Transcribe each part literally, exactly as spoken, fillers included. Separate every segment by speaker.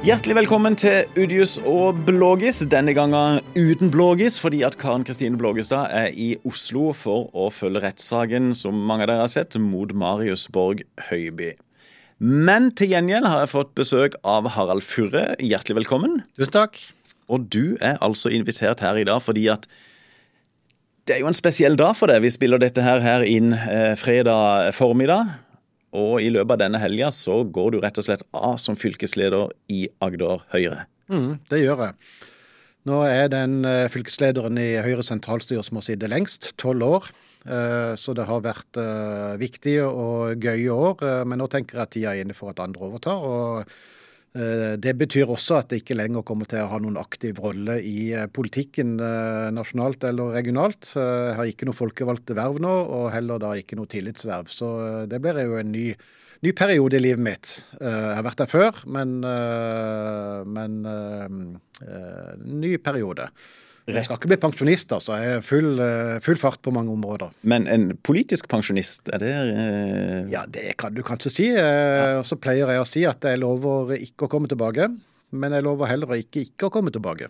Speaker 1: Hjertelig velkommen til Udius og Blågis, denne gangen uten Blågis, fordi at Karen Kristine Blågestad er i Oslo for å følge rettssaken, som mange av dere har sett, mot Marius Borg Høiby. Men til gjengjeld har jeg fått besøk av Harald Furre. Hjertelig velkommen.
Speaker 2: Tusen takk.
Speaker 1: Og du er altså invitert her i dag, fordi at det er jo en spesiell dag for deg. Vi spiller dette her, her inn eh, fredag formiddag. Og i løpet av denne helgen så går du rett og slett av som fylkesleder i Agder Høyre.
Speaker 2: Mm, det gjør jeg. Nå er den uh, fylkeslederen i Høyre sentralstyre som har sittet lengst, tolv år. Uh, så det har vært uh, viktige og gøye år, uh, men nå tenker jeg at tida er inne for at andre overtar. Og uh, det betyr også at det ikke lenger kommer til å ha noen aktiv rolle i uh, politikken uh, nasjonalt eller regionalt. Uh, jeg har ikke noe folkevalgte verv nå, og heller da ikke noe tillitsverv. Så uh, det blir jo en ny Ny periode i livet mitt. Uh, jeg har vært der før, men, uh, men uh, uh, ny periode. Jeg skal ikke bli pensjonist, altså. Jeg er full, uh, full fart på mange områder.
Speaker 1: Men en politisk pensjonist, er det... Uh...
Speaker 2: Ja, det kan du kanskje si. Uh, ja. Så pleier jeg å si at jeg lover ikke å komme tilbake. Men jeg lover heller ikke ikke å komme tilbake.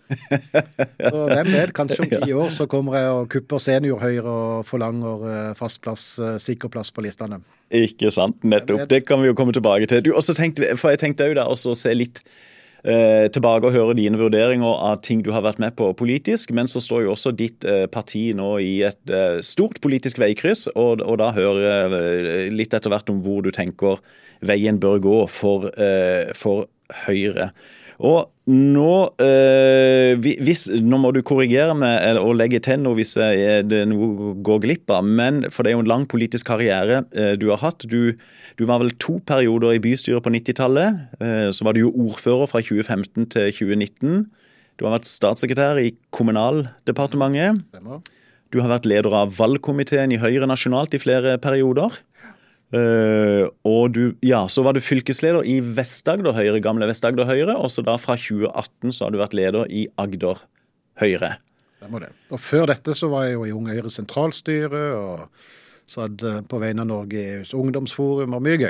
Speaker 2: Så hvem vet, kanskje om ti år så kommer jeg og kupper senior Høyre og forlanger fast plass, sikker plass på listene.
Speaker 1: Ikke sant, nettopp. Det kan vi jo komme tilbake til. Du, også tenkte, for jeg tenkte jo da også å se litt eh, tilbake og høre dine vurderinger av ting du har vært med på politisk, men så står jo også ditt eh, parti nå i et eh, stort politisk veikryss, og, og da høre eh, litt etter hvert om hvor du tenker veien bør gå for, eh, for Høyre. Og nå, øh, hvis, nå må du korrigere meg og legge til noe hvis det noe går glipp av, men for det er jo en lang politisk karriere øh, du har hatt. Du, du var vel to perioder i bystyret på nittitallet, øh, så var du jo ordfører fra tjue femten til tjue nitten. Du har vært statssekretær i Kommunaldepartementet. Du har vært leder av valgkomiteen i Høyre nasjonalt i flere perioder. Uh, og du, ja, så var du fylkesleder i Vest-Agder Høyre, gamle Vest-Agder Høyre, og så da fra tjue atten så har du vært leder i Agder Høyre.
Speaker 2: Det må det. Og før dette så var jeg jo i Unge Høyre sentralstyre, og satt på vegne av Norge i E U's ungdomsforum, og mye gøy.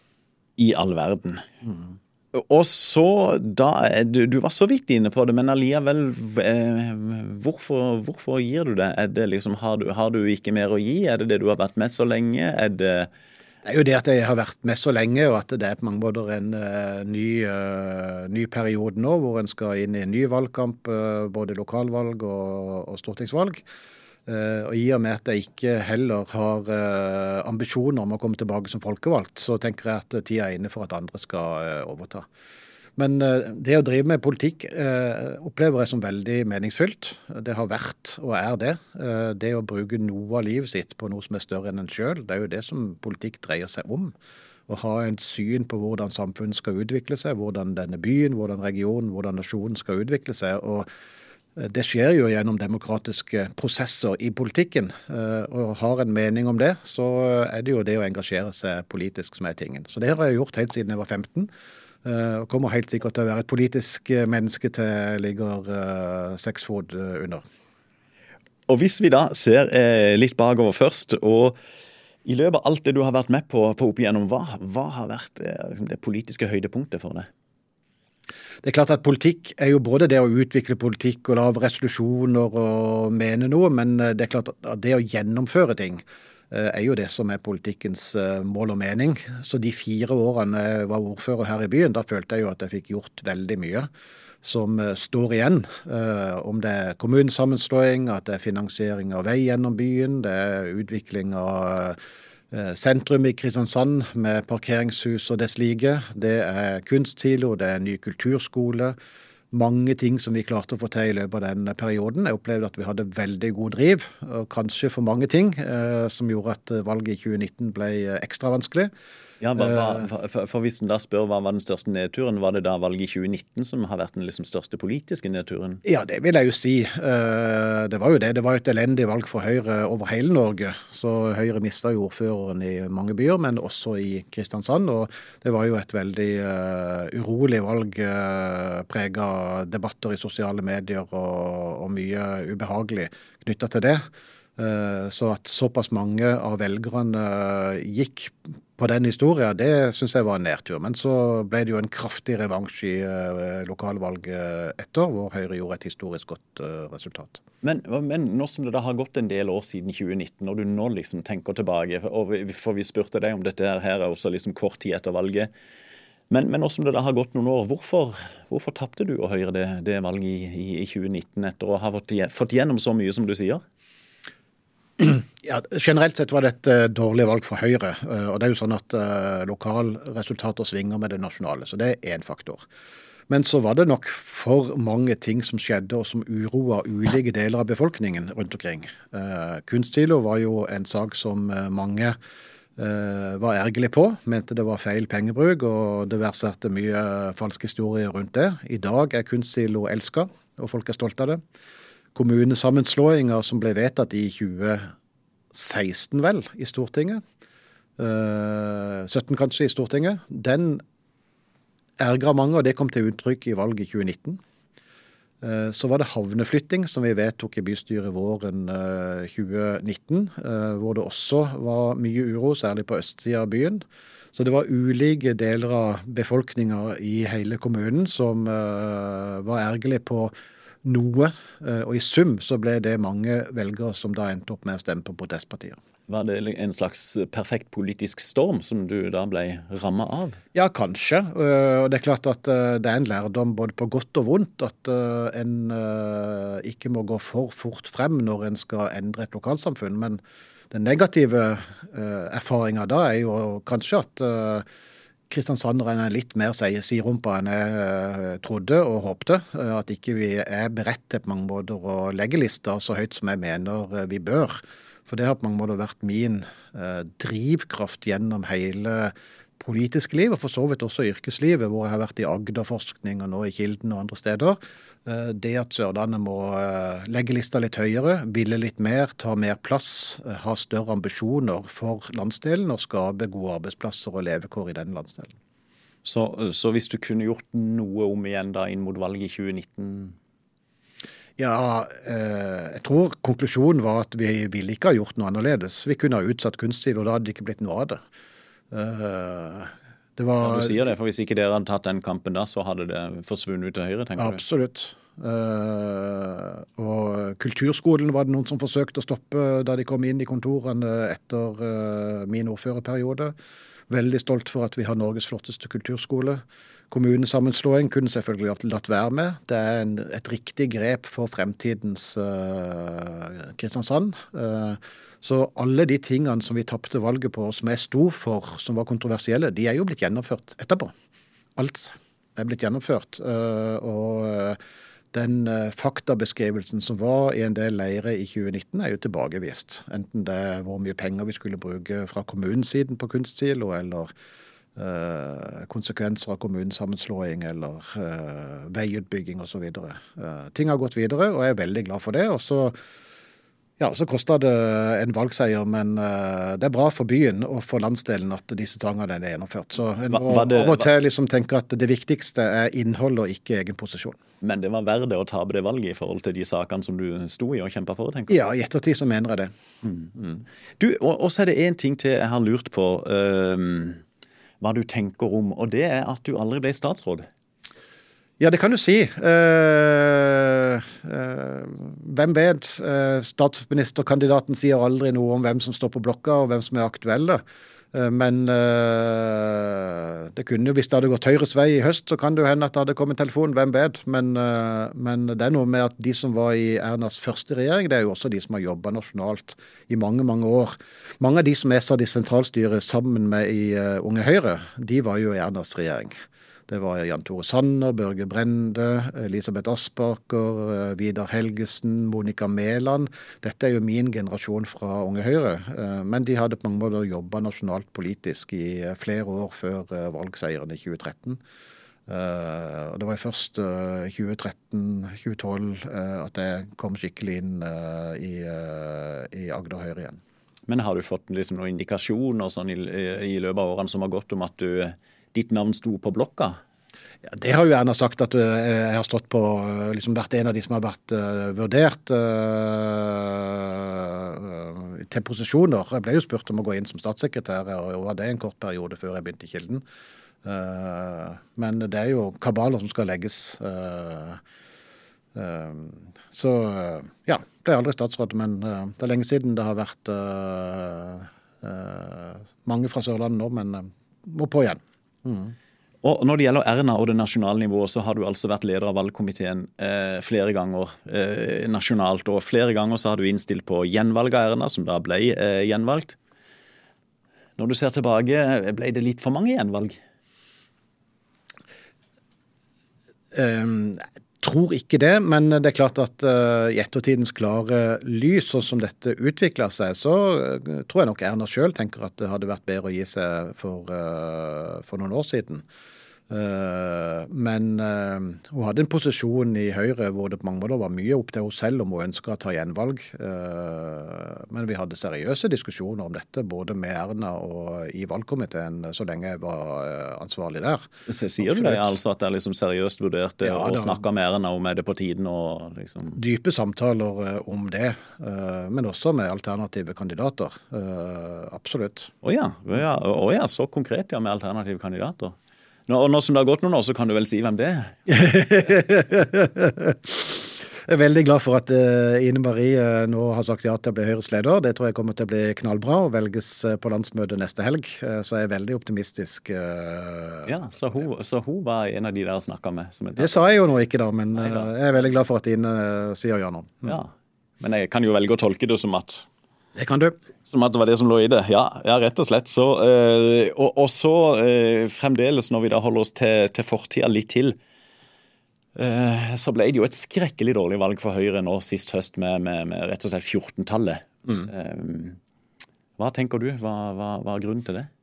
Speaker 1: I all verden. Mm. Og så, da, du, du var så vidt inne på det, men alligevel, eh, hvorfor, hvorfor gir du det? Er det liksom, har du, har du ikke mer å gi? Er det det du har vært med så lenge? Er det...
Speaker 2: Det er jo det at jeg har vært med så lenge, og at det er på mange måter en uh, ny, uh, ny periode nå, hvor en skal inn i en ny valgkamp, uh, både lokalvalg og, og stortingsvalg. Uh, og i og med at jeg ikke heller har uh, ambisjoner om å komme tilbake som folkevalgt, så tenker jeg at tida er inne for at andre skal uh, overta. Men uh, det å drive med politikk uh, opplever jeg som veldig meningsfylt. Det har vært og er det. Uh, det å bruke noe av livet sitt på noe som er større enn en selv, det er jo det som politikk dreier seg om. Å ha en syn på hvordan samfunnet skal utvikle seg, hvordan denne byen, hvordan regionen, hvordan nasjonen skal utvikle seg. Og det skjer jo gjennom demokratiske prosesser i politikken. Uh, og har en mening om det, så er det jo det å engasjere seg politisk som er tingen. Så det har jeg gjort helt siden jeg var femten. Og kommer helt sikkert til å være et politisk menneske til jeg ligger uh, seks fot under.
Speaker 1: Og hvis vi da ser eh, litt bakover først, og i løpet av alt det du har vært med på, på opp igjennom, hva, hva har vært eh, liksom det politiske høydepunktet for deg?
Speaker 2: Det er klart at politikk er jo både det å utvikle politikk og lave resolusjoner og mene noe, men det er klart at det å gjennomføre ting er jo det som er politikkens mål og mening. Så de fire årene jeg var ordfører her i byen, da følte jeg jo at jeg fikk gjort veldig mye som står igjen. Om det er kommunesammenslåing, at det er finansiering av vei gjennom byen, det er utvikling av sentrum i Kristiansand med parkeringshus og dess like. Det er kunstsilo, det er ny kulturskole. Mange ting som vi klarte å få til i løpet av den perioden. Jeg opplevde at vi hadde veldig god driv, og kanskje for mange ting, eh, som gjorde at valget i tjue nitten ble ekstra vanskelig.
Speaker 1: Ja, hva, hva, for, for hvis en da spør hva var den største nedturen, var det da valget i tjue nitten som har vært den liksom største politiske nedturen?
Speaker 2: Ja, det vil jeg jo si. Uh, det var jo det. Det var jo et elendig valg for Høyre over hele Norge. Så Høyre mistet jo ordføreren i mange byer, men også i Kristiansand. Og det var jo et veldig uh, urolig valg, uh, preget av debatter i sosiale medier og, og mye ubehagelig knyttet til det. Så at såpass mange av velgerne gikk på den historien, det synes jeg var en nedtur. Men så ble det jo en kraftig revansj i uh, lokalvalget etter, hvor Høyre gjorde et historisk godt uh, resultat.
Speaker 1: Men, men nå som det da har gått en del år siden tjue nitten, og du nå liksom tenker tilbake, og vi, for vi spurte deg om dette her er også liksom kort tid etter valget, men, men nå som det da har gått noen år, hvorfor, hvorfor tappte du og Høyre det, det valget i, i, i tjue nitten etter å ha fått, fått gjennom så mye som du sier?
Speaker 2: Ja, generelt sett var det et uh, dårlig valg for Høyre, uh, og det er jo sånn at uh, lokalresultater svinger med det nasjonale, så det er en faktor. Men så var det nok for mange ting som skjedde og som uroa ulike deler av befolkningen rundt omkring. Uh, Kunstsilo var jo en sak som uh, mange uh, var ergerlig på, mente det var feil pengebruk, og det verserte mye uh, falske historier rundt det. I dag er Kunstsilo elsket, og folk er stolte av det. Kommunesammenslåinger som ble vedtatt i tjue seksten vel i Stortinget, uh, sytten kanskje i Stortinget, den ergret mange, og det kom til uttrykk i valget i tjue nitten. Uh, så var det havneflytting som vi vedtok i bystyret våren uh, tjue nitten, uh, hvor det også var mye uro, særlig på østsiden av byen. Så det var ulike deler av befolkningen i hele kommunen som uh, var ergerlig på noe, og i sum så ble det mange velgere som da endte opp med å stemme på protestpartier.
Speaker 1: Var det en slags perfekt politisk storm som du da ble rammet av?
Speaker 2: Ja, kanskje. Og det er klart at det er en lærdom både på godt og vondt at en ikke må gå for fort frem når en skal endre et lokalsamfunn. Men den negative erfaringen da er jo kanskje at kristiansanderne er litt mer siderumpa enn jeg trodde og håpte. At ikke vi er beredt til på mange måter å legge lister så høyt som jeg mener vi bør. For det har på mange måter vært min drivkraft gjennom hele politiske liv, og for så vidt også yrkeslivet, hvor jeg har vært i Agderforskning og nå i Kilden og andre steder. Det at Sørlandet må legge lista litt høyere, ville litt mer, ta mer plass, ha større ambisjoner for landsdelen og skape gode arbeidsplasser og levekår i den landsdelen.
Speaker 1: Så, så hvis du kunne gjort noe om igjen da inn mot valget i tjue nitten?
Speaker 2: Ja, eh, jeg tror konklusjonen var at vi ville ikke ha gjort noe annerledes. Vi kunne ha utsatt Kunstsilo, og da hadde det ikke blitt noe av det. Uh, det var,
Speaker 1: ja, du sier det, for hvis ikke dere hadde tatt den kampen da, så hadde det forsvunnet ut til høyre, tenker
Speaker 2: absolutt. du? Absolutt. Uh, og kulturskolen var det noen som forsøkte å stoppe da de kom inn i kontorene etter uh, min ordførerperiode. Veldig stolt for at vi har Norges flotteste kulturskole. Kommunesammenslåing kunne selvfølgelig latt være med. Det er en, et riktig grep for fremtidens uh, Kristiansand. Uh, Så alle de tingene som vi tappte valget på, som jeg sto for, som var kontroversielle, de er jo blitt gjennomført etterpå. Alt er blitt gjennomført. Og den faktabeskrivelsen som var i en del leire i tjue nitten er jo tilbakevist. Enten det er hvor mye penger vi skulle bruke fra kommunesiden på Kunstsilo, eller konsekvenser av kommunesammenslåing, eller veiutbygging og så videre. Ting har gått videre, og jeg er veldig glad for det. Og så Ja, så kostet det en valgseier, men uh, det er bra for byen og for landsdelen at disse tangene er gjennomført. Så en må av og til liksom tenke at det viktigste er innhold og ikke egen posisjon.
Speaker 1: Men det var verdt å tape det valget i forhold til de sakene som du sto i og kjempet for, tenker du?
Speaker 2: Ja, i ettertid så mener jeg det.
Speaker 1: Mm. Mm. Du, og, og så er det en ting til jeg har lurt på, uh, hva du tenker om, og det er at du aldri ble statsråd.
Speaker 2: Ja, det kan du si. Uh, uh, hvem vet? Uh, statsministerkandidaten sier aldri noe om hvem som står på blokka og hvem som er aktuelle. Uh, men uh, det kunne jo, hvis det hadde gått Høyres vei i høst, så kan det jo hende at det hadde kommet en telefon, hvem vet? Men, uh, men det er noe med at de som var i Ernas første regjering, det er jo også de som har jobbet nasjonalt i mange, mange år. Mange av de som jeg satt i sentralstyret sammen med i uh, Unge Høyre, de var jo i Ernas regjering. Det var Jan Tore Sanner, Børge Brende, Elisabeth Aspaker, Vidar Helgesen, Monica Mæland. Dette er jo min generasjon fra Unge Høyre, men de hadde på mange måter jobbet nasjonalt politisk i flere år før valgseieren i tjue tretten. Og det var først i tjue tretten til tjue tolv at jeg kom skikkelig inn i, i Agder Høyre igjen.
Speaker 1: Men har du fått liksom noen indikasjoner sånn i, i løpet av årene som har gått om at du... ditt navn sto på blokka?
Speaker 2: Ja, det har jo Erna sagt, at jeg har stått på, liksom vært en av de som har vært uh, vurdert uh, til posisjoner. Jeg ble jo spurt om å gå inn som statssekretær, og var det en kort periode før jeg begynte i Kilden. Uh, men det er jo kabaler som skal legges. Uh, uh, så uh, ja, ble aldri statsråd, men uh, det er lenge siden det har vært uh, uh, mange fra Sørlandet nå, men uh, må på igjen. Mm.
Speaker 1: Og når det gjelder Erna og det nasjonale nivået, så har du altså vært leder av valgkomiteen eh, flere ganger eh, nasjonalt, og flere ganger så har du innstilt på gjenvalg av Erna, som da ble eh, gjenvalgt. Når du ser tilbake, ble det litt for mange gjenvalg?
Speaker 2: Um, jeg tror ikke det, men det er klart at uh, i ettertidens klare lys, sånn som dette utvikler seg, så uh, tror jeg nok Erna selv tenker at det hadde vært bedre å gi seg for, uh, for noen år siden. Uh, men uh, hun hadde en posisjon i Høyre hvor det på mange måter var mye opp til hun selv om hun ønsket å ta gjenvalg. Uh, men vi hadde seriøse diskusjoner om dette, både med Erna og i valgkomiteen, så lenge jeg var uh, ansvarlig der.
Speaker 1: Så sier du det, altså at det er liksom seriøst vurdert ja, å snakke med Erna om er det på tiden? Og liksom...
Speaker 2: Dype samtaler uh, om det, uh, men også med alternative kandidater. Uh, absolutt.
Speaker 1: Åja, oh ja. oh ja, så konkret ja, med alternative kandidater. Nå, og nå som det har gått noen år, så kan du vel si hvem det er? Jeg er veldig glad for at uh, Ine Marie uh, nå har sagt ja til å bli Høyres leder. Det tror jeg kommer til å bli knallbra og velges uh, på landsmøtet neste helg. Uh, så jeg er veldig optimistisk. Uh, ja, så hun, så hun var en av de der snakket med? Som
Speaker 2: det sa jeg jo nå ikke da, men uh, jeg er veldig glad for at Ine uh, sier ja nå. Mm.
Speaker 1: Ja, men jeg kan jo velge å tolke det som at
Speaker 2: Det kan du.
Speaker 1: Som at det var det som lå i det. Ja, ja rett og slett. Så, øh, og, og så øh, fremdeles, når vi da holder oss til, til fortida litt til, øh, så ble det jo et skrekkelig dårlig valg for Høyre nå sist høst med, med, med rett og slett fjorten-tallet. Mm. Uh, hva tenker du? Hva, hva, hva er grunnen til det?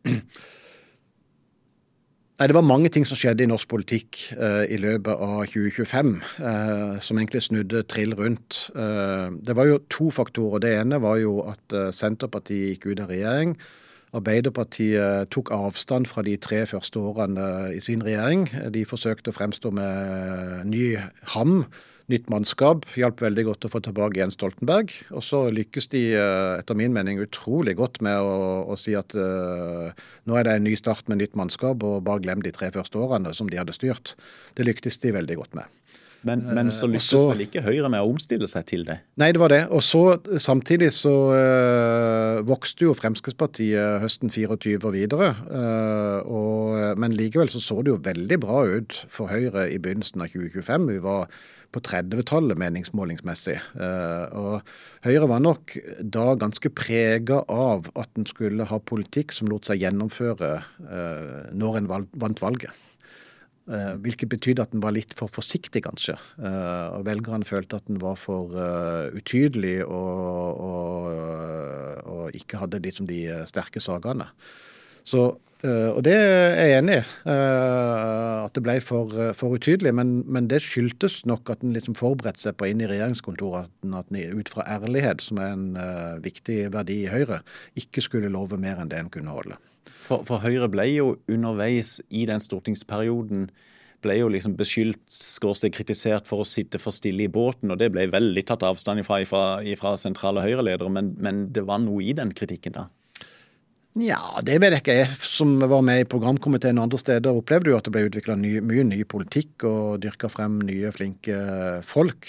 Speaker 2: Nei, Det var mange ting som skjedde i norsk politikk uh, i løpet av tjue tjuefem, uh, som egentlig snudde trill rundt. Uh, det var jo to faktorer. Det ene var jo at uh, Senterpartiet gikk ut av regjering. Arbeiderpartiet tok avstand fra de tre første årene i sin regjering. De forsøkte å fremstå med ny ham, nytt mannskap, hjalp veldig godt å få tilbake Jens Stoltenberg. Og så lykkes de, etter min mening, utrolig godt med å, å si at uh, nå er det en ny start med nytt mannskap, og bare glem de tre første årene som de hadde styrt. Det lyktes de veldig godt med.
Speaker 1: Men, men så lyktes så, vel ikke Høyre med å omstille seg til det?
Speaker 2: Nei, det var det. Og så samtidig så øh, vokste jo Fremskrittspartiet høsten fireogtyve og videre. Øh, og, men likevel så så det jo veldig bra ut for Høyre i begynnelsen av tjue tjuefem. Vi var på trettitallet meningsmålingsmessig. Uh, og Høyre var nok da ganske preget av at den skulle ha politikk som lot seg gjennomføre uh, når en valg, vant valget. Uh, hvilket betydde at den var litt for forsiktig, kanskje. Uh, og velgerne følte at den var for uh, utydelig og, og, og ikke hadde liksom de sterke sagene. Så Uh, og det er jeg enig i, uh, at det ble for, uh, for utydelig, men, men det skyldtes nok at den liksom forberedte seg på inn i regjeringskontoret, at den, at den ut fra ærlighet, som er en uh, viktig verdi i Høyre, ikke skulle love mer enn det en kunne holde.
Speaker 1: For, for Høyre ble jo underveis i den stortingsperioden, ble jo liksom beskyldt, skråstrek kritisert for å sitte for stille i båten, og det ble veldig tatt avstand ifra, ifra, ifra sentrale Høyre-ledere, men, men det var noe i den kritikken da.
Speaker 2: Ja, det vet jeg ikke. Jeg som var med i programkomiteen og andre steder opplevde jo at det ble utviklet ny, mye ny politikk og dyrket frem nye, flinke folk.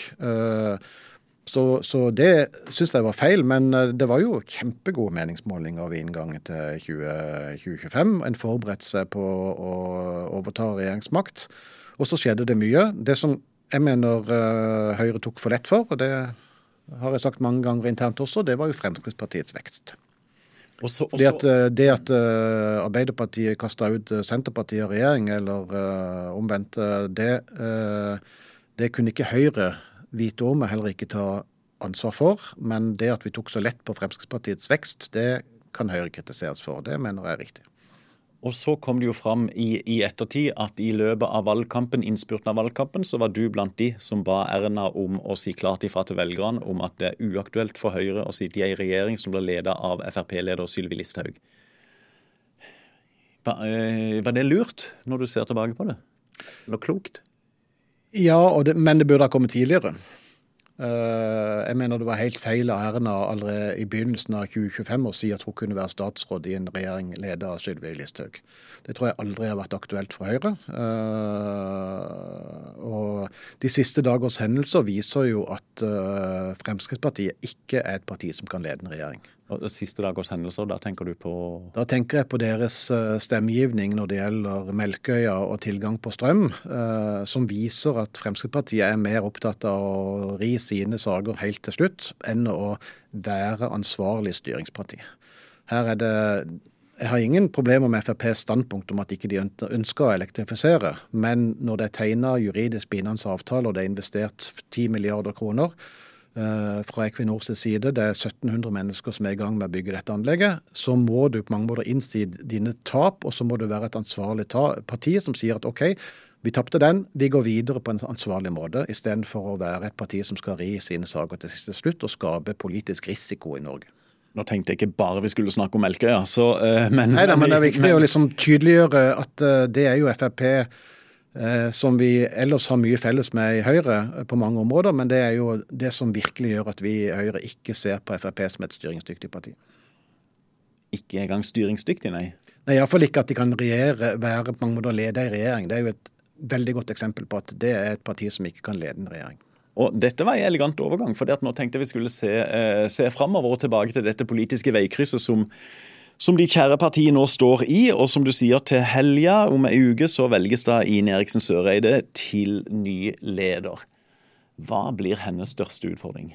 Speaker 2: Så, så det synes jeg var feil, men det var jo kjempegode meningsmålinger ved inngangen til tjue tjuefem. En forberedte seg på å overta regjeringsmakt, og så skjedde det mye. Det som jeg mener Høyre tok for lett for, og det har jeg sagt mange ganger internt også, det var jo Fremskrittspartiets vekst.
Speaker 1: Også, også...
Speaker 2: Det at, det at uh, Arbeiderpartiet kastet ut Senterpartiet og regjering, eller uh, omvendt, det, uh, det kunne ikke Høyre vite om, og heller ikke ta ansvar for. Men det at vi tok så lett på Fremskrittspartiets vekst, det kan Høyre kritiseres for. Det mener jeg er riktig.
Speaker 1: Og så kom det jo fram i, i ettertid at i løpet av valgkampen, innspurten av valgkampen, så var du blant de som ba Erna om å si klart ifra til velgerne om at det er uaktuelt for Høyre å sitte i en regjering som ble ledet av F R P-leder Sylvi Listhaug. Var, var det lurt når du ser tilbake på det? Noe klokt?
Speaker 2: Ja, og det, men det burde ha kommet tidligere. Uh, jeg mener det var helt feil av Erna allerede i begynnelsen av tjue tjuefem å si at hun kunne være statsråd i en regjering ledet av Sylvi Listhaug. Det tror jeg aldri har vært aktuelt for Høyre. Uh, og de siste dagers hendelser viser jo at uh, Fremskrittspartiet ikke er et parti som kan lede en regjering.
Speaker 1: Og de siste dagers hendelser, da tenker du på?
Speaker 2: Da tenker jeg på deres stemmegivning når det gjelder Melkøya og tilgang på strøm, eh, som viser at Fremskrittspartiet er mer opptatt av å ri sine saker helt til slutt, enn å være ansvarlig styringsparti. Her er det, jeg har ingen problemer med F R P's standpunkt om at ikke de ønsker å elektrifisere, men når det er tegnet juridisk bindende avtaler og det er investert ti milliarder kroner, fra Equinors side, det er sytten hundre mennesker som er i gang med å bygge dette anlegget, så må du på mange måter innsi dine tap, og så må du være et ansvarlig parti som sier at ok, vi tappte den, vi går videre på en ansvarlig måte, i stedet for å være et parti som skal ri sine saker til siste slutt og skape politisk risiko i Norge.
Speaker 1: Nå tenkte jeg ikke bare vi skulle snakke om Melkøya, så, uh, men...
Speaker 2: Nei, da, men det er viktig men... å liksom tydeliggjøre at uh, det er jo F R P som vi ellers har mye felles med i Høyre på mange områder, men det er jo det som virkelig gjør at vi i Høyre ikke ser på F R P som et styringsdyktig parti.
Speaker 1: Ikke engang styringsdyktig, nei?
Speaker 2: Nei, i hvert fall ikke at de kan regjere, være på mange måter lede i regjering. Det er jo et veldig godt eksempel på at det er et parti som ikke kan lede en regjering.
Speaker 1: Og dette var en elegant overgang, for nå tenkte vi skulle se, eh, se fremover og tilbake til dette politiske veikrysset som Som de kjære partiene nå står i, og som du sier til helga om en uke, så velges da Ine Eriksen Søreide til ny leder. Hva blir hennes største utfordring?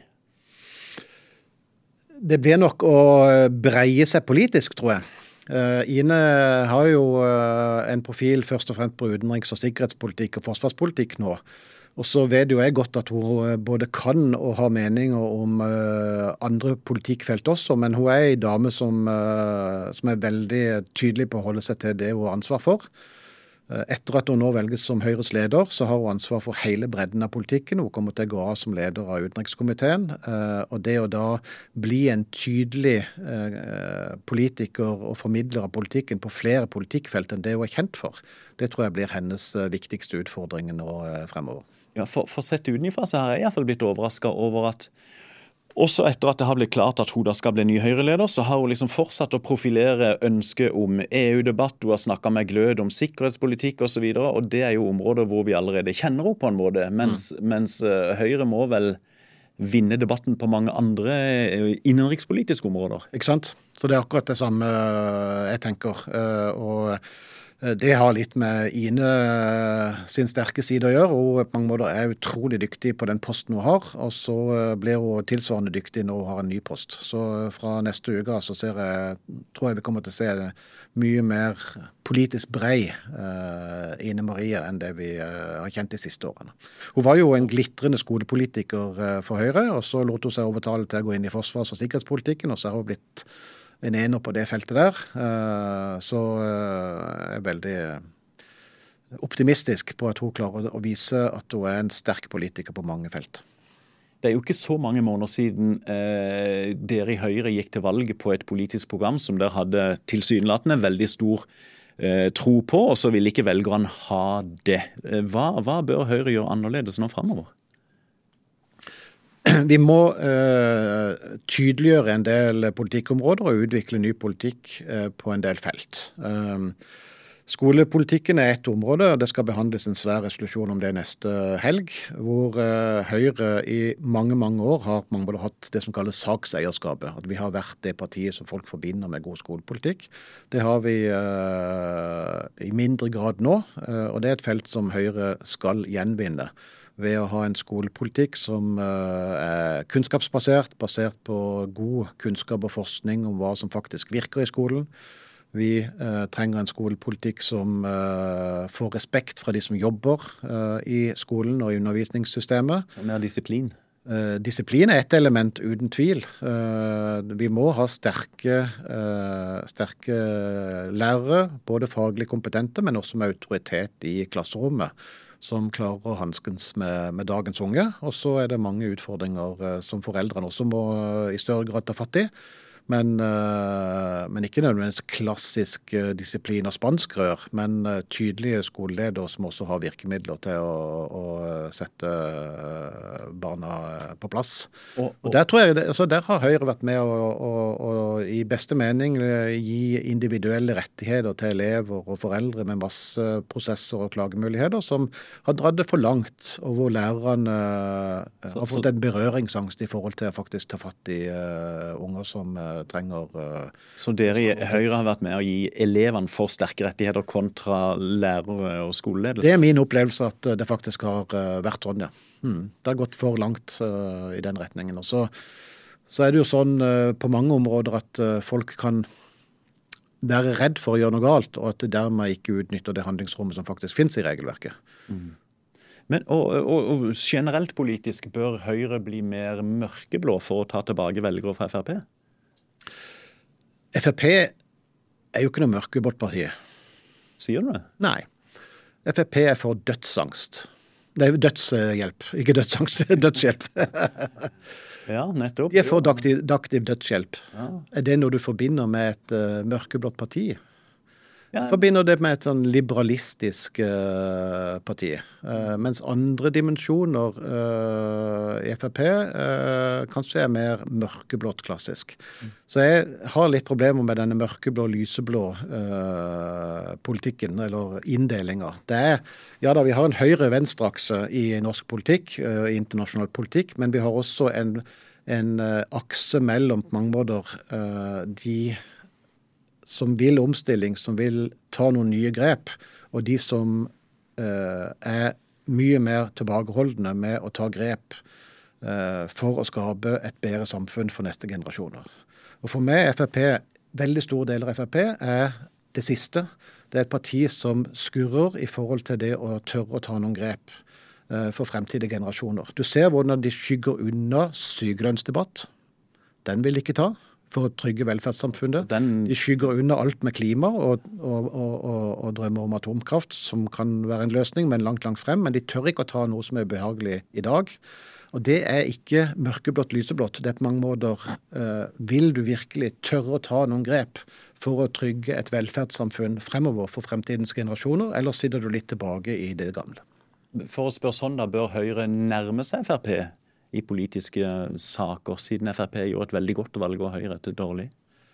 Speaker 2: Det blir nok å breie seg politisk, tror jeg. Uh, Ine har jo uh, en profil først og fremst på utenriks- og sikkerhetspolitikk og forsvarspolitikk nå. Og så vet jo jeg godt at hun både kan og har meninger om uh, andre politikkfelt også, men hun er en dame som, uh, som er veldig tydelig på å holde seg til det hun har ansvar for. Uh, etter at hun nå velges som Høyres leder, så har hun ansvar for hele bredden av politikken. Hun kommer til å gå av som leder av utenrikskomiteen, uh, og det å da bli en tydelig uh, politiker og formidler av politikken på flere politikkfelt enn det hun er kjent for, det tror jeg blir hennes uh, viktigste utfordring nå uh, fremover.
Speaker 1: Ja, for, for sett utenfra så har jeg i hvert fall blitt overrasket over at også etter at det har blitt klart at hun da skal bli ny Høyre-leder, så har hun liksom fortsatt å profilere ønsket om E U-debatt, hun har snakket med glød om sikkerhetspolitikk og så videre, og det er jo områder hvor vi allerede kjenner henne på en måte, mens, mm. mens Høyre må vel vinne debatten på mange andre innenrikspolitiske områder.
Speaker 2: Ikke sant? Så det er akkurat det samme jeg tenker, og det har litt med Ine sin sterke side å gjøre. Hun på mange måter er utrolig dyktig på den posten hun har, og så blir hun tilsvarende dyktig når hun har en ny post. Så fra neste uke så ser jeg, tror jeg vi kommer til å se mye mer politisk brei uh, Ine Marie enn det vi uh, har kjent de siste årene. Hun var jo en glitrende skolepolitiker uh, for Høyre, og så lot hun seg overtale til å gå inn i forsvars- og sikkerhetspolitikken, og så har hun blitt en ener på det feltet der, så jeg er veldig optimistisk på at hun klarer å vise at hun er en sterk politiker på mange felt.
Speaker 1: Det er jo ikke så mange måneder siden eh, dere i Høyre gikk til valg på et politisk program som dere hadde tilsynelatende veldig stor eh, tro på, og så ville ikke velgerne ha det. Hva, hva bør Høyre gjøre annerledes nå fremover?
Speaker 2: Vi må uh, tydeliggjøre en del politikkområder og utvikle ny politikk uh, på en del felt. Um, skolepolitikken er et område, og det skal behandles en svær resolusjon om det neste helg, hvor uh, Høyre i mange, mange år har mange måter hatt det som kalles sakseierskapet. At vi har vært det partiet som folk forbinder med god skolepolitikk. Det har vi uh, i mindre grad nå, uh, og det er et felt som Høyre skal gjenvinne ved å ha en skolepolitikk som uh, er kunnskapsbasert, basert på god kunnskap og forskning om hva som faktisk virker i skolen. Vi uh, trenger en skolepolitikk som uh, får respekt fra de som jobber uh, i skolen og i undervisningssystemet.
Speaker 1: Så mer disiplin?
Speaker 2: Uh, disiplin er et element uten tvil. Uh, vi må ha sterke, uh, sterke lærere, både faglig kompetente, men også med autoritet i klasserommet, som klarer å hanskens med, med dagens unge. Og så er det mange utfordringer uh, som foreldrene også må uh, i større grad ta fatt i. Men, uh, men ikke nødvendigvis klassisk uh, disiplin og spanskrør, men uh, tydelige skoleledere som også har virkemidler til å, å sette uh, barna på plass. Og, og, og der, tror jeg, altså, der har Høyre vært med å, å, å i beste mening uh, gi individuelle rettigheter til elever og foreldre med masse prosesser og klagemuligheter som har dratt det for langt, og hvor lærerne uh, så, har fått en berøringsangst i forhold til å faktisk ta fatt i uh, unger som uh, trenger... Uh,
Speaker 1: så dere i Høyre har vært med å gi elevene for sterke rettigheter kontra lærere og skoleledelse?
Speaker 2: Det er min opplevelse at det faktisk har uh, vært sånn, ja. Hmm. Det har gått for langt uh, i den retningen. Og så, så er det jo sånn uh, på mange områder at uh, folk kan være redd for å gjøre noe galt, og at det dermed ikke utnytter det handlingsrommet som faktisk finnes i regelverket.
Speaker 1: Mm. Men og, og, og generelt politisk bør Høyre bli mer mørkeblå for å ta tilbake velgere fra F R P?
Speaker 2: F R P er jo ikke noe mørkeblått parti.
Speaker 1: Sier du det?
Speaker 2: Nei. F R P er for dødsangst. Det er jo dødshjelp, ikke dødsangst, dødshjelp.
Speaker 1: Ja, nettopp.
Speaker 2: De er for aktiv, aktiv dødshjelp.
Speaker 1: Ja.
Speaker 2: Er det noe du forbinder med et uh, mørkeblått parti?
Speaker 1: Ja.
Speaker 2: Forbinder det med et sånn liberalistisk uh, parti. Uh, mens andre dimensjoner uh, i F R P uh, kanskje er mer mørkeblått klassisk. Mm. Så jeg har litt problemer med denne mørkeblå, lyseblå uh, politikken, eller inndelinga. Det er, ja da, vi har en høyre-venstre-akse i norsk politikk, uh, i internasjonal politikk, men vi har også en, en uh, akse mellom på mange måter uh, de som vil omstilling, som vil ta noen nye grep, og de som eh, er mye mer tilbakeholdende med å ta grep eh, for å skape et bedre samfunn for neste generasjoner. Og for meg er F R P, veldig store deler av F R P, er det siste. Det er et parti som skurrer i forhold til det å tørre å ta noen grep eh, for fremtidige generasjoner. Du ser hvordan de skygger unna sykelønnsdebatt. Den vil de ikke ta for å trygge velferdssamfunnet. Den... De skygger unna alt med klima og, og, og, og, og drømmer om atomkraft, som kan være en løsning, men langt, langt frem. Men de tør ikke å ta noe som er behagelig i dag. Og det er ikke mørkeblått, lyseblått. Det er på mange måter, uh, vil du virkelig tørre å ta noen grep for å trygge et velferdssamfunn fremover for fremtidens generasjoner, eller sitter du litt tilbake i det gamle?
Speaker 1: For å spørre sånn da, bør Høyre nærme seg F R P i politiske saker, siden F R P gjorde et veldig godt valg og Høyre et dårlig?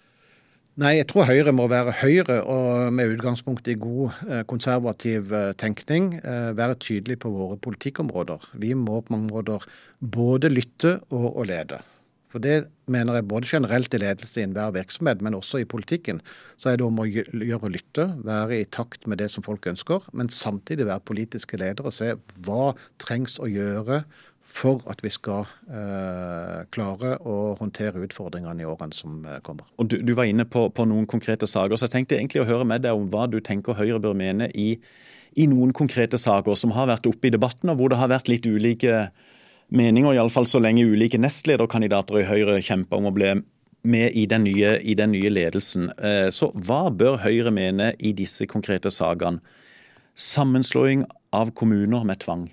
Speaker 2: Nei, jeg tror Høyre må være Høyre, og med utgangspunkt i god konservativ tenkning, være tydelig på våre politikkområder. Vi må på mange måter både lytte og, og lede. For det mener jeg både generelt i ledelse i enhver virksomhet, men også i politikken, så er det om å gjøre lytte, være i takt med det som folk ønsker, men samtidig være politiske ledere og se hva trengs å gjøre for at vi skal eh, klare å håndtere utfordringene i årene som eh, kommer.
Speaker 1: Og du, du var inne på, på noen konkrete saker, så jeg tenkte egentlig å høre med deg om hva du tenker Høyre bør mene i, i noen konkrete saker som har vært oppe i debatten, og hvor det har vært litt ulike meninger, i alle fall så lenge ulike nestlederkandidater i Høyre kjemper om å bli med i den nye, i den nye ledelsen. Eh, så hva bør Høyre mene i disse konkrete sakene? Sammenslåing av kommuner med tvang.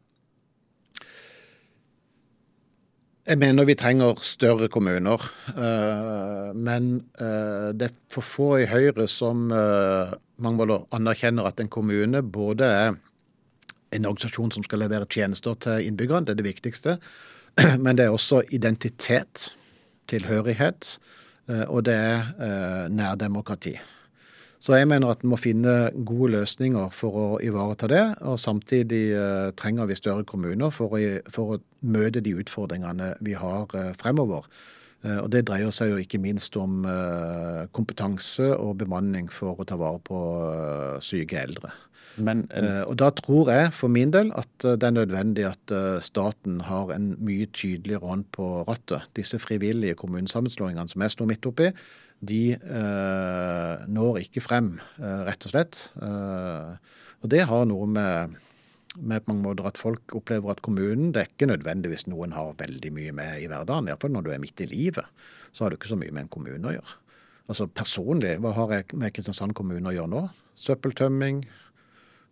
Speaker 2: Jeg mener vi trenger større kommuner, men det er for få i Høyre som mange måter anerkjenner at en kommune både er en organisasjon som skal levere tjenester til innbyggerne, det er det viktigste, men det er også identitet, tilhørighet, og det er nærdemokrati. Så jeg mener at vi må finne gode løsninger for å ivareta det, og samtidig uh, trenger vi større kommuner for å, for å møte de utfordringene vi har uh, fremover. Uh, og det dreier seg jo ikke minst om uh, kompetanse og bemanning for å ta vare på uh, syke eldre. Men, en... uh, og da tror jeg for min del at uh, det er nødvendig at uh, staten har en mye tydeligere hånd på rattet. Disse frivillige kommunesammenslåingene som jeg står midt oppi, de eh, når ikke frem, eh, rett og slett. Eh, og det har noe med, med på mange måter at folk opplever at kommunen, det er ikke nødvendigvis noen har veldig mye med i hverdagen. I hvert fall når du er midt i livet, så har du ikke så mye med en kommune å gjøre. Altså personlig, hva har jeg med Kristiansand kommune å gjøre nå? Søppeltømming,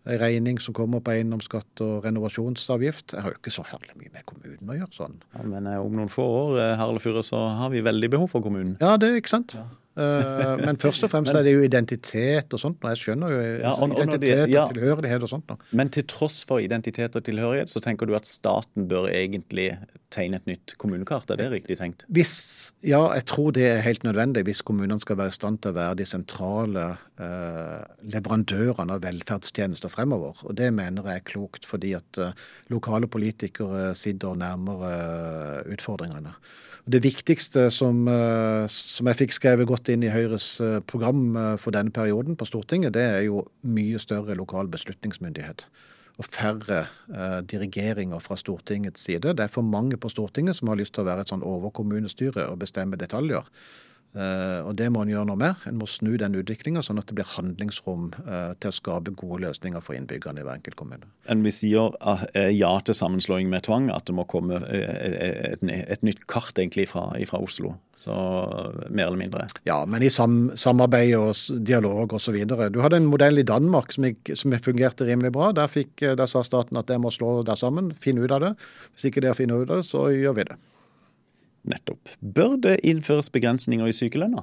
Speaker 2: en regning som kommer på eiendomsskatt og renovasjonsavgift. Jeg har jo ikke så herlig mye med kommunen å gjøre sånn.
Speaker 1: Ja, men om noen få år, Harald Furre, så har vi veldig behov for kommunen.
Speaker 2: Ja, det er ikke sant. Ja. Men først og fremst men, er det jo identitet og sånt. Og jeg skjønner jo ja, og, identitet og, ja. og tilhørighet og sånt. Nå.
Speaker 1: Men til tross for identitet og tilhørighet, så tenker du at staten bør egentlig tegne et nytt kommunekart? Er det riktig tenkt?
Speaker 2: Hvis, ja, jeg tror det er helt nødvendig hvis kommunene skal være i stand til å være de sentrale eh, leverandørene av velferdstjenester fremover. Og det mener jeg er klokt, fordi at eh, lokale politikere sitter nærmere eh, utfordringene. Det viktigste som, som jeg fikk skrevet godt inn i Høyres program for denne perioden på Stortinget, det er jo mye større lokal beslutningsmyndighet og færre eh, dirigeringer fra Stortingets side. Det er for mange på Stortinget som har lyst til å være et sånn overkommunestyre og bestemme detaljer. Uh, og det må en gjøre noe med. En må snu den utviklingen sånn at det blir handlingsrom uh, til å skape gode løsninger for innbyggerne i hver enkelt kommune.
Speaker 1: En vil si uh, ja til sammenslåing med tvang, at det må komme uh, et, et nytt kart egentlig fra, fra Oslo, så uh, mer eller mindre.
Speaker 2: Ja, men i sam, samarbeid og dialog og så videre. Du hadde en modell i Danmark som, ikke, som fungerte rimelig bra. Der, fikk, der sa staten at det må slå der sammen, finne ut av det. Hvis ikke det er finne ut av det, så gjør vi det.
Speaker 1: Nettopp. Bør det innføres begrensninger i sykelønner?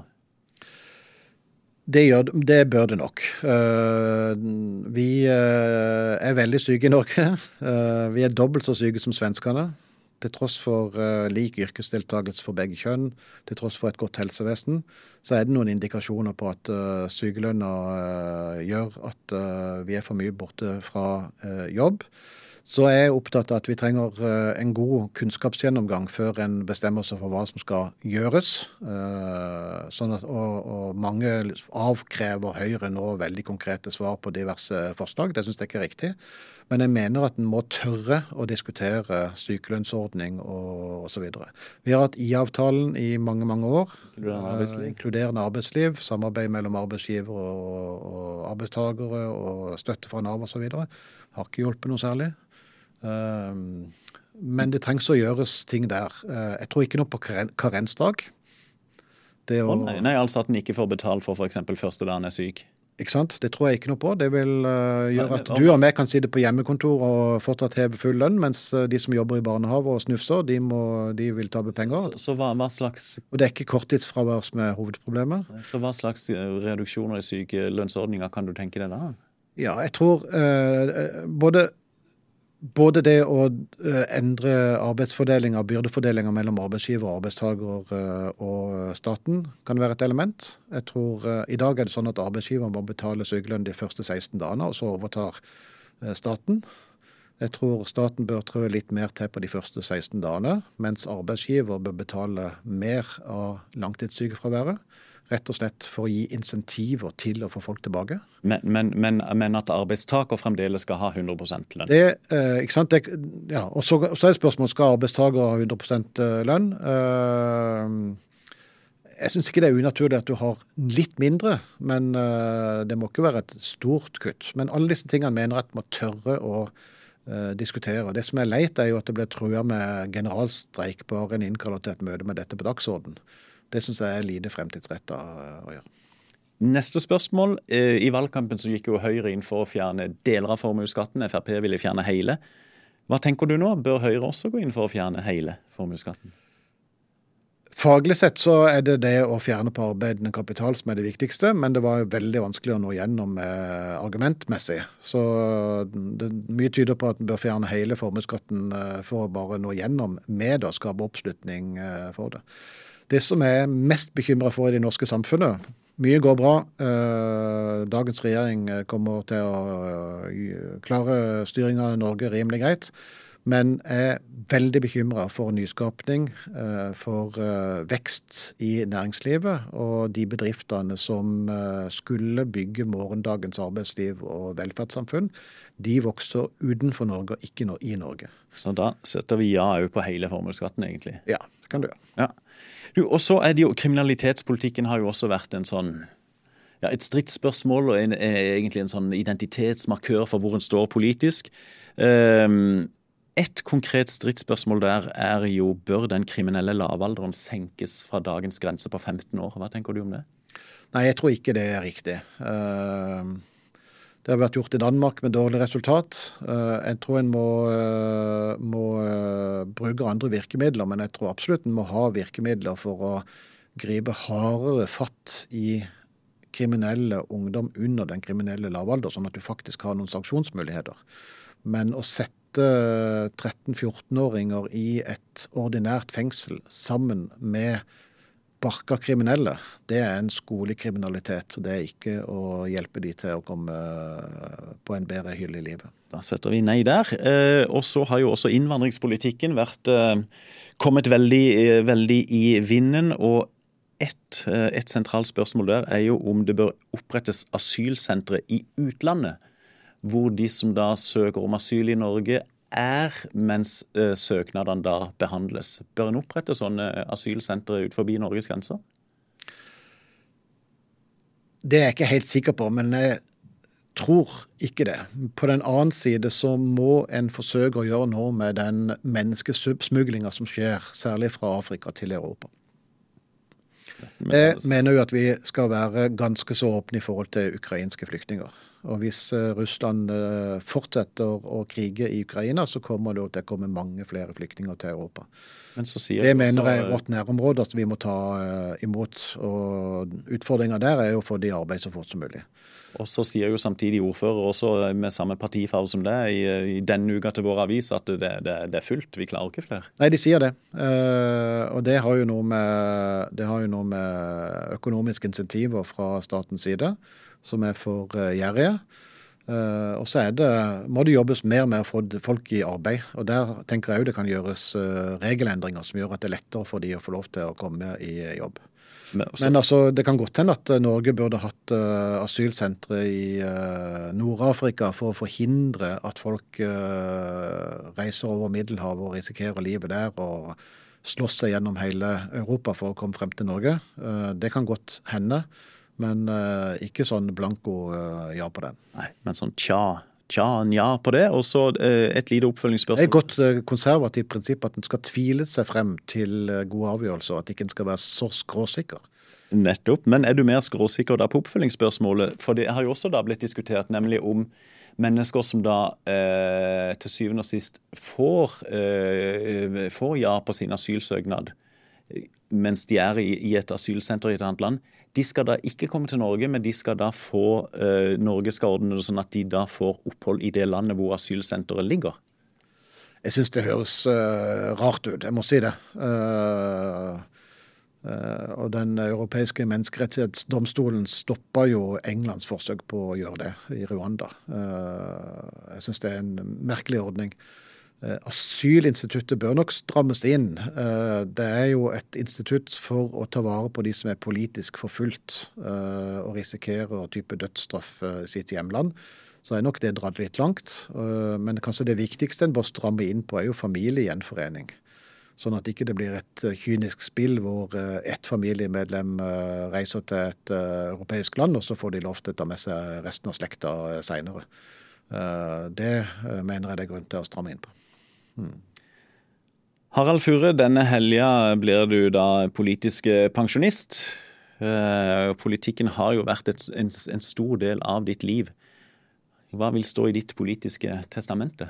Speaker 2: Det, gjør, det bør det nok. Uh, vi uh, er veldig syke i Norge. Uh, vi er dobbelt så syke som svenskene. Til tross for uh, lik yrkesdeltakelse for begge kjønn, til tross for et godt helsevesen, så er det noen indikasjoner på at uh, sykelønner uh, gjør at uh, vi er for mye borte fra uh, jobb. Så er jeg opptatt av at vi trenger en god kunnskapsgjennomgang før en bestemmer seg for hva som skal gjøres. Sånn at, og, og mange avkrever Høyre nå veldig konkrete svar på diverse forslag. Det synes jeg ikke er riktig. Men jeg mener at en må tørre å diskutere sykelønnsordning og, og så videre. Vi har hatt I-avtalen i mange, mange år.
Speaker 1: Inkluderende arbeidsliv.
Speaker 2: Inkluderende arbeidsliv, samarbeid mellom arbeidsgiver og, og arbeidstagere og støtte fra Nav og så videre. Har ikke hjulpet noe særlig. Uh, men det trengs å gjøres ting der. Uh, jeg tror ikke noe på karensdag. Det å,
Speaker 1: oh, nei, nei, altså at den ikke får betalt for for eksempel første dagen er syk.
Speaker 2: Ikke sant? Det tror jeg ikke noe på. Det vil uh, gjøre at du og meg kan sitte på hjemmekontor og fortsatt heve full lønn, mens de som jobber i barnehage og snufser, de, må, de vil tape penger.
Speaker 1: Så, så hva, hva slags...
Speaker 2: Og det er ikke korttidsfravær som er hovedproblemet.
Speaker 1: Så hva slags reduksjoner i sykelønnsordninger kan du tenke deg da? Ja,
Speaker 2: jeg tror uh, både... Både det å endre arbeidsfordelinga og byrdefordelinga mellom arbeidsgiver og arbeidstaker og staten kan være et element. Jeg tror I dag er det sånn at arbeidsgiver må betale sykelønn de første seksten dagene, og så overtar staten. Jeg tror staten bør trø litt mer til på de første seksten dagene, mens arbeidsgiver bør betale mer av langtidssykefraværet. Rett og slett for å gi insentiver til å få folk tilbake.
Speaker 1: Men, men, men, men at arbeidstaker fremdeles skal ha hundre prosent lønn?
Speaker 2: Det, eh, ikke sant? Det, ja, og så, så er det spørsmål, skal arbeidstaker ha hundre prosent lønn? Eh, jeg synes ikke det er unaturlig at du har litt mindre, men eh, det må ikke være et stort kutt. Men alle disse tingene mener jeg at må tørre å eh, diskutere. Det som er leit er jo at det ble truet med generalstreik bare en innkaller til et møte med dette på dagsorden. Det synes jeg er lite fremtidsrettet å gjøre.
Speaker 1: Neste spørsmål. I valgkampen så gikk jo Høyre inn for å fjerne deler av formuesskatten. Frp ville fjerne hele. Hva tenker du nå? Bør Høyre også gå inn for å fjerne hele formuesskatten?
Speaker 2: Faglig sett så er det det å fjerne på arbeidende kapital som er det viktigste, men det var jo veldig vanskelig å nå gjennom eh, argumentmessig. Så det, mye tyder på at en bør fjerne hele formuesskatten eh, for å bare nå gjennom med å skape oppslutning eh, for det. Det som jeg er mest bekymret for i det norske samfunnet, mye går bra. Dagens regjering kommer til å klare styringen av Norge rimelig greit, men er veldig bekymret for nyskapning, for vekst i næringslivet og de bedriftene som skulle bygge morgendagens arbeidsliv og velferdssamfunn. De vokser utenfor Norge og ikke i Norge.
Speaker 1: Så da setter vi ja jo på hele formuesskatten egentlig?
Speaker 2: Ja, det kan du gjøre.
Speaker 1: Ja. Du, og så er det jo, kriminalitetspolitikken har jo også vært en sånn, ja, et stridsspørsmål og en, egentlig en sånn identitetsmarkør for hvor en står politisk. Um, et konkret stridsspørsmål der er jo, bør den kriminelle lavalderen senkes fra dagens grense på femten år? Hva tenker du om det?
Speaker 2: Nei, jeg tror ikke det er riktig. Uh, Det har vært gjort i Danmark med dårlig resultat. Jeg tror en må, må bruke andre virkemidler, men jeg tror absolutt en må ha virkemidler for å gripe hardere fatt i kriminelle ungdom under den kriminelle lavalder, sånn at du faktisk har noen sanksjonsmuligheter. Men å sette tretten-fjorten-åringer i et ordinært fengsel sammen med barka kriminelle, det er en skolekriminalitet. Det er ikke å hjelpe de til å komme på en bedre hylle i livet.
Speaker 1: Da setter vi nei der. Eh, og så har jo også innvandringspolitikken vært eh, kommet veldig, veldig i vinden, og et, eh, et sentralt spørsmål der er jo om det bør opprettes asylsentre i utlandet, hvor de som da søker om asyl i Norge er, mens uh, søknadene da behandles. Bør en opprette sånne asylsentre ut forbi Norges grenser?
Speaker 2: Det er jeg ikke helt sikker på, men jeg tror ikke det. På den annen side så må en forsøke å gjøre noe med den menneskesmuglinga som skjer, særlig fra Afrika til Europa. Jeg mener jo at vi skal være ganske så åpne i forhold til ukrainske flyktninger. Og hvis Russland fortsetter å krige i Ukraina, så kommer det til å komme mange flere flyktninger til Europa.
Speaker 1: Men så sier
Speaker 2: det mener jeg er vårt nærområde at vi må ta imot, og utfordringen der er jo å få de arbeid så fort som mulig.
Speaker 1: Og så sier jo samtidig ordfører også med samme partifarve som det i, i denne uka til vår avis at det, det, det er fullt, vi klarer ikke flere.
Speaker 2: Nei, de sier det. Uh, og det har jo noe med, det har jo noe med økonomiske insentiver fra statens side, som er for uh, gjerrige. Uh, og så er det, må det jobbes mer med å få folk i arbeid. Og der tenker jeg jo det kan gjøres uh, regelendringer som gjør at det er lettere for de å få lov til å komme i jobb. Men, også, Men altså, det kan godt hende at Norge burde hatt uh, asylsentre i uh, Nord-Afrika for å forhindre at folk uh, reiser over Middelhavet og risikerer livet der og slåss seg gjennom hele Europa for å komme frem til Norge. Uh, det kan godt hende, men uh, ikke sånn blanko uh, ja på den.
Speaker 1: Nei, men sånn tja. Tja, ja på det, og så et lite oppfølgingsspørsmål.
Speaker 2: Det er et godt konservativt prinsipp at en skal tvile seg frem til gode avgjørelser, at ikke en skal være så skråsikker.
Speaker 1: Nettopp, men er du mer skråsikker da på oppfølgingsspørsmålet? For det har jo også da blitt diskutert, nemlig om mennesker som da eh, til syvende og sist får, eh, får ja på sin asylsøknad, mens de er i, i et asylsenter i et annet land. De skal da ikke komme til Norge, men de skal da få, eh, Norge skal ordne det sånn at de da får opphold i det landet hvor asylsenteret ligger.
Speaker 2: Jeg synes det høres uh, rart ut, jeg må si det. Uh, uh, og den europeiske menneskerettighetsdomstolen stopper jo Englands forsøk på å gjøre det i Rwanda. Uh, jeg synes det er en merkelig ordning. Asylinstituttet bør nok strammes inn. Det er jo et institutt for å ta vare på de som er politisk forfulgt og risikerer type dødsstraff i sitt hjemland. Så er nok det dratt litt langt. Men kanskje det viktigste en bør stramme inn på er jo familiegjenforening. Sånn at ikke det blir et kynisk spill hvor ett familiemedlem reiser til et europeisk land, og så får de lov til å ta med seg resten av slekta senere. Det mener jeg det er grunn til å stramme inn på. Hmm.
Speaker 1: Harald Furre, denne helga blir du da politisk pensjonist. Eh, politikken har jo vært et, en, en stor del av ditt liv. Hva vil stå i ditt politiske testamente?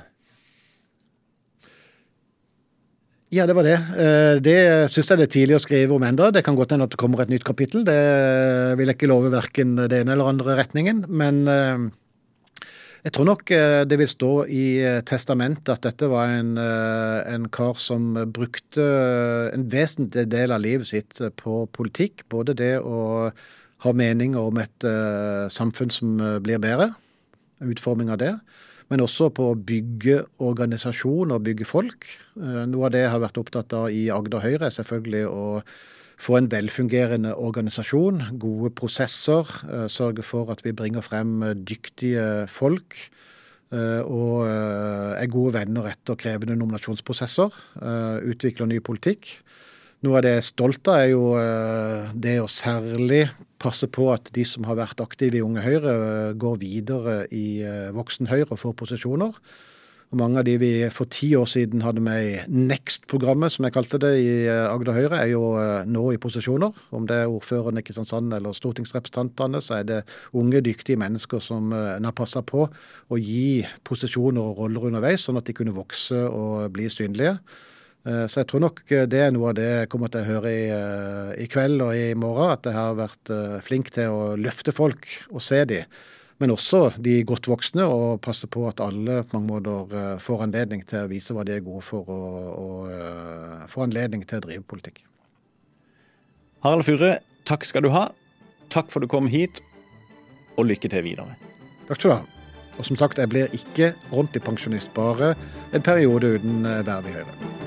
Speaker 2: Ja, det var det. Det synes jeg det er tidlig å skrive om enda. Det kan godt hende at det kommer et nytt kapittel. Det vil jeg ikke love hverken det ene eller andre retningen, men jeg tror nok det vil stå i testamentet at dette var en, en kar som brukte en vesentlig del av livet sitt på politikk. Både det å ha meninger om et uh, samfunn som blir bedre, utforming av det, men også på å bygge organisasjon og bygge folk. Uh, noe av det jeg har vært opptatt av i Agder Høyre er selvfølgelig å få en velfungerende organisasjon, gode prosesser, sørge for at vi bringer frem dyktige folk, og er gode venner etter krevende nominasjonsprosesser, utvikler ny politikk. Noe av det jeg er stolt av er jo det å særlig passe på at de som har vært aktive i Unge Høyre går videre i Voksen Høyre og får posisjoner. Og mange av de vi for ti år siden hadde med i Next-programmet, som jeg kalte det i Agder Høyre, er jo nå i posisjoner. Om det er ordføreren i Kristiansand eller stortingsrepresentantene, så er det unge, dyktige mennesker som har passet på å gi posisjoner og roller underveis, sånn at de kunne vokse og bli synlige. Så jeg tror nok det er noe av det jeg kommer til å høre i, i kveld og i morgen, at jeg har vært flink til å løfte folk og se de. Men også de godt voksne, og passe på at alle på mange måter får anledning til å vise hva de er gode for, og, og få anledning til å drive politikk.
Speaker 1: Harald Furre, takk skal du ha. Takk for at du kom hit, og lykke til videre.
Speaker 2: Takk skal du ha. Og som sagt, jeg blir ikke ordentlig pensjonist, bare en periode uten verv i Høyre.